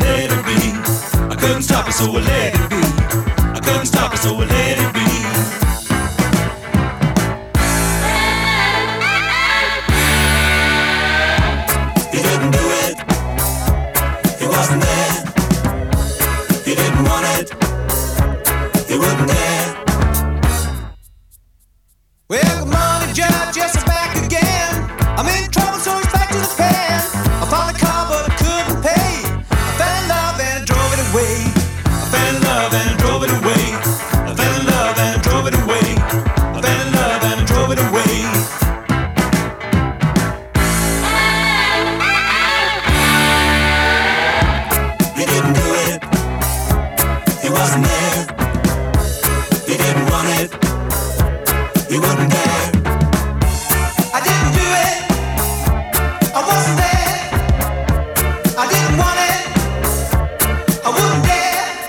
let it be. I couldn't stop it, so I let it be. I couldn't stop it, so I let it be. He didn't do it. He wasn't there. He didn't want it. He wouldn't dare. Well, good morning, Judge. Yes, I'm back again. I'm in trouble, so it's back to the pen. I found a car, but I couldn't pay. I fell in love and I drove it away. I fell in love and I drove it away. I fell in love and I drove it away. I fell in love and I drove it away. He didn't do it. He wasn't there. He didn't want it. He wouldn't dare. I didn't do it. I wasn't there. I didn't want it. I wouldn't dare.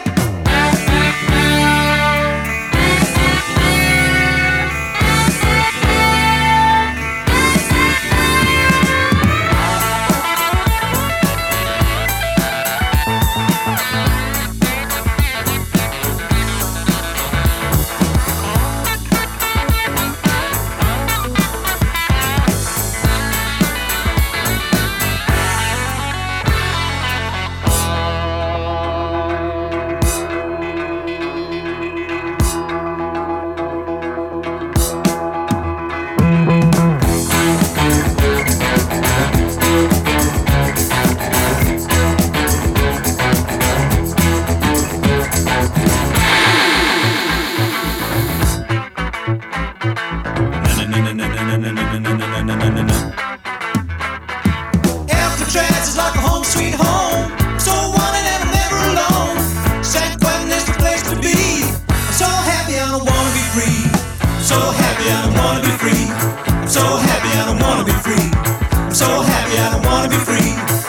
Alcatraz is like a home sweet home. So wanted and I'm never alone. San Quentin is the place to be. I'm so happy I don't wanna be free. I'm so happy I don't wanna be free. I'm so happy I don't wanna be free. I'm so happy I don't wanna be free.